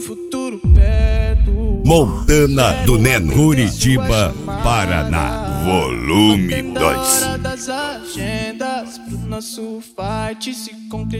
futuro perto. Montana do Neno, Curitiba, Paraná. Volume 2. Hora das agendas pro nosso fight se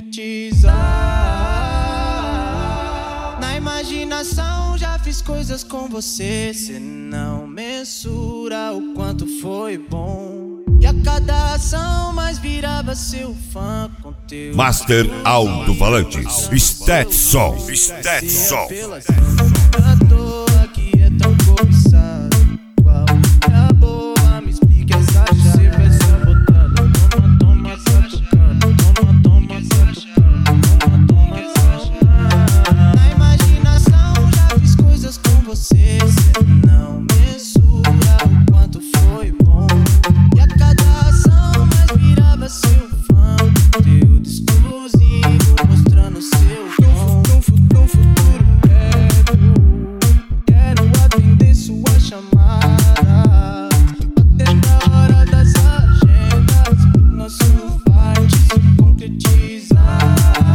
concretizar. Na imaginação já fiz coisas com você, cê não mensura o quanto foi bom. E a cada ação mais virava seu fã com teu Master Alto-Falantes, Stetson. Stetson. À toa que é tão cobiçado. Qual é a boa? Me explique essa chave. Você vai sabotando. Toma, toma, catucando. Toma, toma, catucando. Toma, toma, catucando. Na imaginação já fiz coisas com você. Cê não mensura o quanto foi bom. E a cada ação mais virava seu fã. Conteúdo exclusivo mostrando seu dom. No futuro perto, quero atender sua chamada. Até na hora das agendas, nosso fight se concretizar.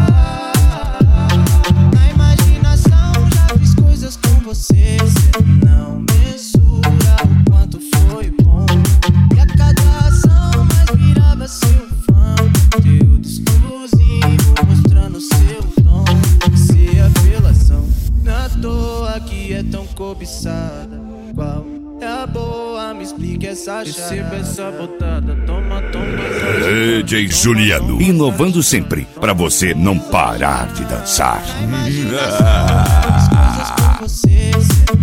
Na imaginação já fiz coisas com você, cê não mensura o quanto foi bom. E a cada ação mais virava seu fã. Conteúdo exclusivo mostrando seu dom. Se a apelação na toa que é tão cobiçada. Qual é a boa? Me explique essa chave. Receba essa botada. Toma, toma. DJ Juliano, inovando sempre, pra você não parar de dançar. Coisas com você, cê